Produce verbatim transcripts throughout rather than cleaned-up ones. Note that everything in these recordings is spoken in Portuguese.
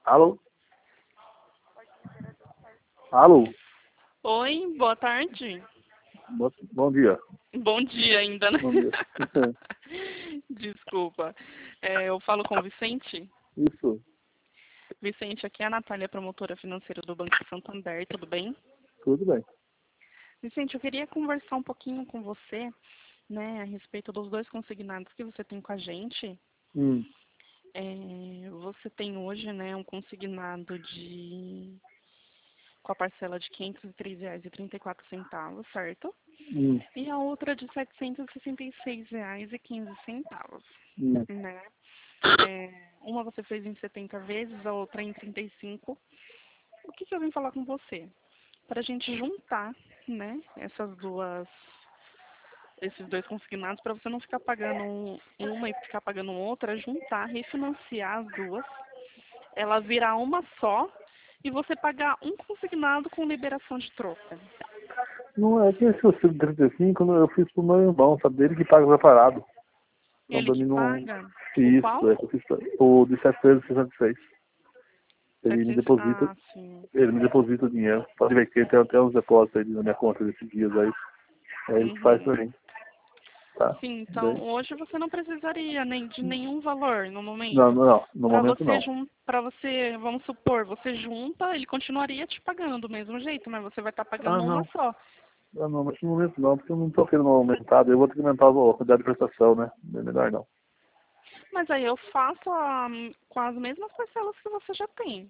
Alô? Alô? Oi, boa tarde. Bom, bom dia. Bom dia ainda, né? Bom dia. Desculpa. É, eu falo com o Vicente. Isso, Vicente, aqui é a Natália, promotora financeira do Banco Santander, tudo bem? tudo bem. Vicente, eu queria conversar um pouquinho com você, né, a respeito dos dois consignados que você tem com a gente. Hum, É, você tem hoje, né, um consignado de com a parcela de quinhentos e três reais e trinta e quatro centavos, certo? hum, E a outra de setecentos e sessenta e seis reais e quinze centavos, hum. né? É, uma você fez em setenta vezes, a outra em trinta e cinco. O que, que eu vim falar com você? Para a gente juntar, né, essas duas, esses dois consignados, para você não ficar pagando um- uma e ficar pagando outra, juntar, refinanciar as duas, ela virar uma só e você pagar um consignado com liberação de troca. Não é que esse auxílio de trinta e cinco eu fiz pro meu irmão, sabe? Dele que paga separado. Então Ele pra que mim não. paga o Isso, qual? é que eu fiz pra- o de setecentos e sessenta e seis. Ele me setecentos. deposita, Ah, sim. ele me deposita o dinheiro. Pode ver que tem até uns depósitos aí na minha conta desses dias aí. É ele que faz Uhum. pra mim. Tá? Sim, então Bem? hoje você não precisaria nem de nenhum valor no Não, momento. não, não. No Para momento você não. jun... para você, vamos supor, você junta, ele continuaria te pagando do mesmo jeito, mas você vai estar Ah, pagando uma não. só. Ah, não, mas no momento não, porque eu não tô querendo aumentado. Eu vou ter que aumentar a quantidade de prestação, né? É melhor não. Mas aí eu faço a... com as mesmas parcelas que você já tem.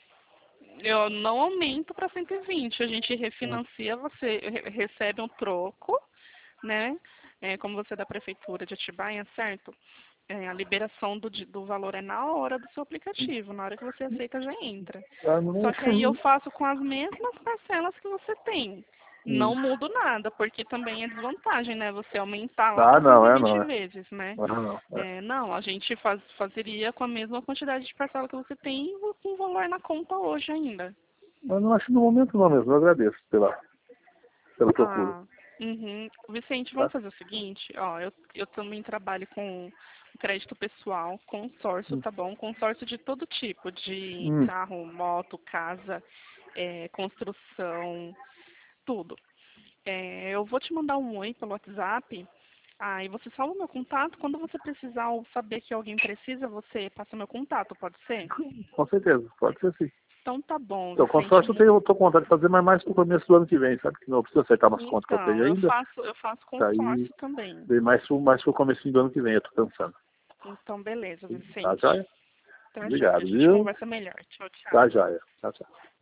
Eu não aumento para cento e vinte. A gente Ah, refinancia, você re- recebe um troco, né? É, como você é da prefeitura de Atibaia, certo? É, a liberação do, di- do valor é na hora do seu aplicativo. Na hora que você aceita, já entra. ah, não, Só que aí eu faço com as mesmas parcelas que você tem. hum. Não mudo nada, porque também é desvantagem, né? Você aumentar lá Ah, para não, cento e é vinte não. É. vezes, né? Ah, não. É. É, não, a gente faz, fazeria com a mesma quantidade de parcela que você tem e com valor na conta hoje ainda. Mas não acho que no momento não mesmo. Eu agradeço pela, pela procura. Ah, uhum. Vicente, Tá? vamos fazer o seguinte, ó, eu, eu também trabalho com crédito pessoal, consórcio, Hum. tá bom? Consórcio de todo tipo, de Hum. carro, moto, casa, é, construção, tudo. É, eu vou te mandar um oi pelo WhatsApp, aí você salva o meu contato, quando você precisar ou saber que alguém precisa, você passa meu contato, pode ser? Com certeza, pode ser sim. Então tá bom, Então, Vicente. consórcio eu mu- tenho, eu tô com vontade de fazer, mas mais pro começo do ano que vem, sabe? Que não eu preciso acertar umas contas que eu tenho Então, eu ainda. faço, eu faço Daí, consórcio também. daí mais pro, mais pro comecinho do ano que vem, eu tô pensando. Então, beleza, Tá, Vicente. joia? Tá joia. A Obrigado, gente viu? conversa melhor. Tchau, Tá, tchau. joia. Tchau, tchau.